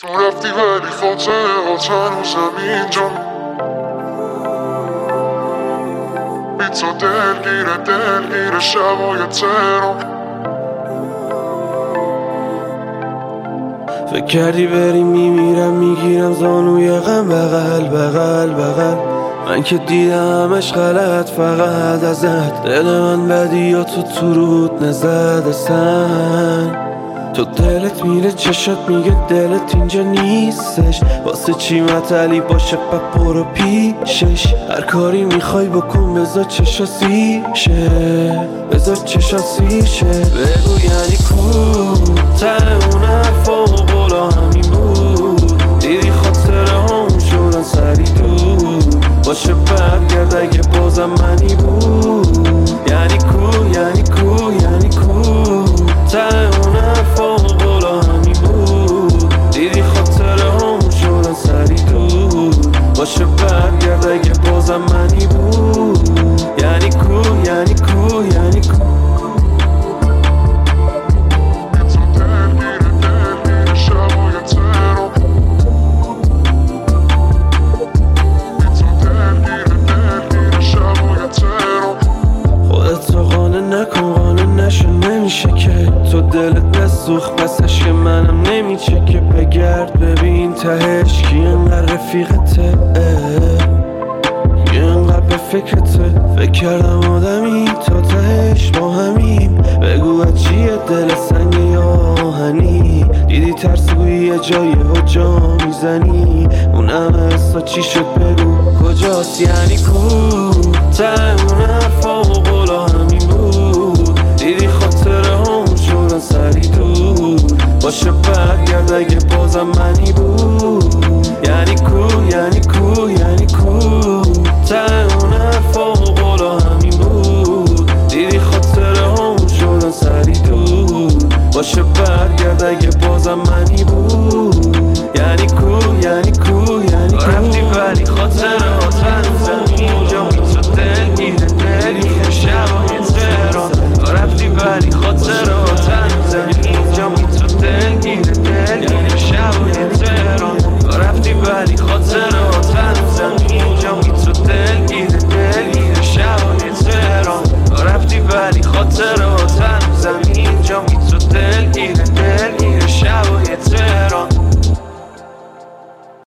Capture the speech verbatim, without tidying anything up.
تو رفتی ولی خاطره ها هنوزم اینجا، بی تو دلگیره دلگیره شبای تهران. فکر کردی بری میمیرم میگیرم زانوی غم بغل بغل بغل، من که دیدمش غلط فقط ازت، دل من بدی یا تو تو رود نزد سن. تو دلت میره چشات میگه دلت اینجا نیستش، واسه چی متلی باشه پا برو پیشش، هر کاری میخوای بکن بذار چشا سیشه، بذار چشا سیشه. بگو یعنی کو ته اون حرفا و قولا همین بود، دیدی خاطره همون شدن سری دود، باشه برگرد اگه بازم منی بود. یعنی کو یعنی کو یعنی کو ته اون حرفا و قولا همین بود، دیدی خاطره همون شدن سری دود، باشه برگرد اگه بازم منی بود. یعنی کو یعنی کو یعنی کو نکن قانه نشو نمیشه که تو دلت نسوخ پسش که منم نمیچه که بگرد ببین تهش کی انقدر رفیقته، کی انقدر به فکرته. فکر کردم آدمی تا تهش با همیم، بگو چیه دل سنگ یا آهنی، دیدی ترسگویی یه جایی ها جا میزنی، اون همه حسا چی شد بگو کجاست. یعنی کو ته اون حرفا و قولا همین بود، دیدی خاطره همون شدن سری دود، باشه برگرد اگه بازم منی بود. یعنی کو یعنی کو یعنی کو ته اون حرفا و قولا همین بود، دیدی خاطره همون شدن سری دود، باشه برگرد اگه بازم منی